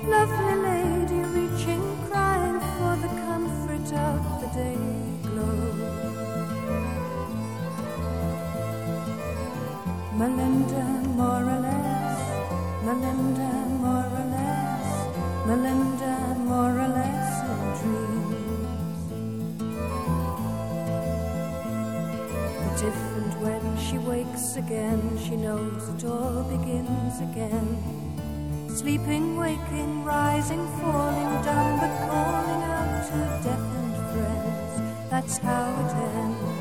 Lovely lady reaching, crying for the comfort of the day glow. Melinda, more or less, Melinda, more or less, Melinda, more or less in dreams. But if and when she wakes again, she knows it all begins again. Sleeping, waking, rising, falling down, but calling out to deafened friends. That's how it ends.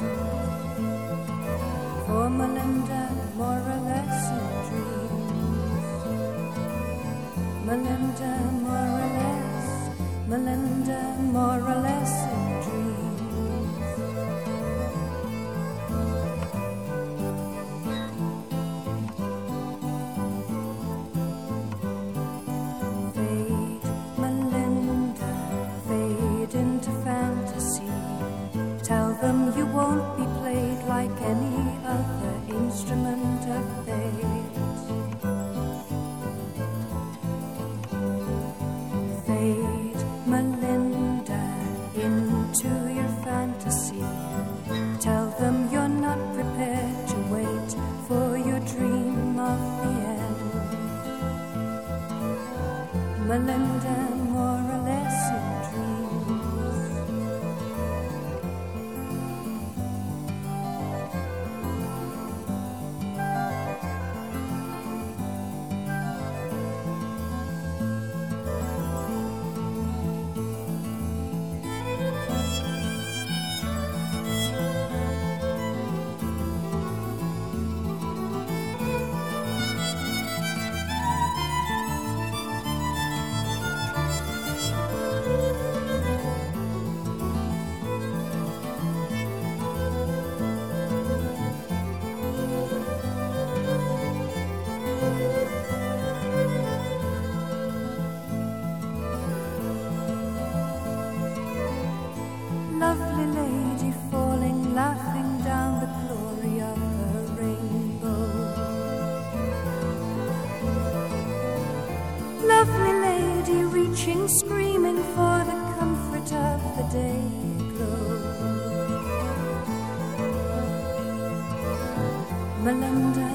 For Melinda, more or less in dreams. Melinda, more or less, Melinda, more or less in dreams. Fade, Melinda, fade into fantasy. Tell them you won't be played like any other instrument of fate. Fade, Melinda, into your fantasy. Tell them you're not prepared to wait for your dream of the end. Melinda, more or less in dreams. Lovely lady falling, laughing down the glory of her rainbow. Lovely lady reaching, screaming for the comfort of the day glow. Melinda,